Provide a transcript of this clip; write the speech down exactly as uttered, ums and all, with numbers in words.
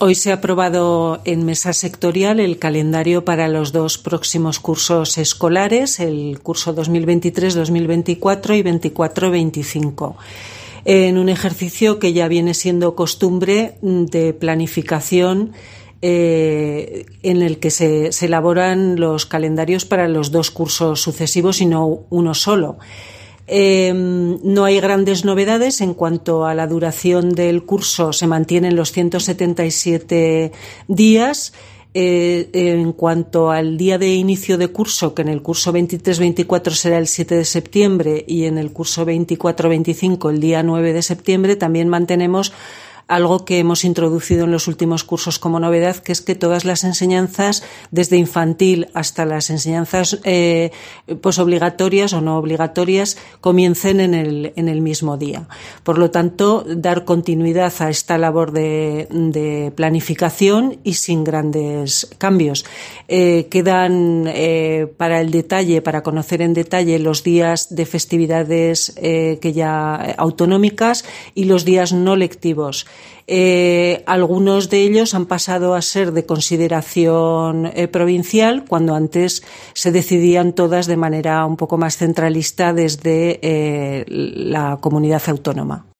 Hoy se ha aprobado en mesa sectorial el calendario para los dos próximos cursos escolares, el curso dos mil veintitrés dos mil veinticuatro y veinticuatro veinticinco, en un ejercicio que ya viene siendo costumbre de planificación eh, en el que se, se elaboran los calendarios para los dos cursos sucesivos y no uno solo. Eh, no hay grandes novedades en cuanto a la duración del curso, se mantienen los ciento setenta y siete días. Eh, en cuanto al día de inicio de curso, que en el curso veintitrés veinticuatro será el siete de septiembre y en el curso veinticuatro veinticinco el día nueve de septiembre, también mantenemos algo que hemos introducido en los últimos cursos como novedad, que es que todas las enseñanzas, desde infantil hasta las enseñanzas eh, pues obligatorias o no obligatorias, comiencen en el, en el mismo día. Por lo tanto, dar continuidad a esta labor de, de planificación y sin grandes cambios. Eh, quedan eh, para el detalle, para conocer en detalle los días de festividades eh, que ya autonómicas y los días no lectivos. Eh, algunos de ellos han pasado a ser de consideración eh, provincial, cuando antes se decidían todas de manera un poco más centralista desde eh, la comunidad autónoma.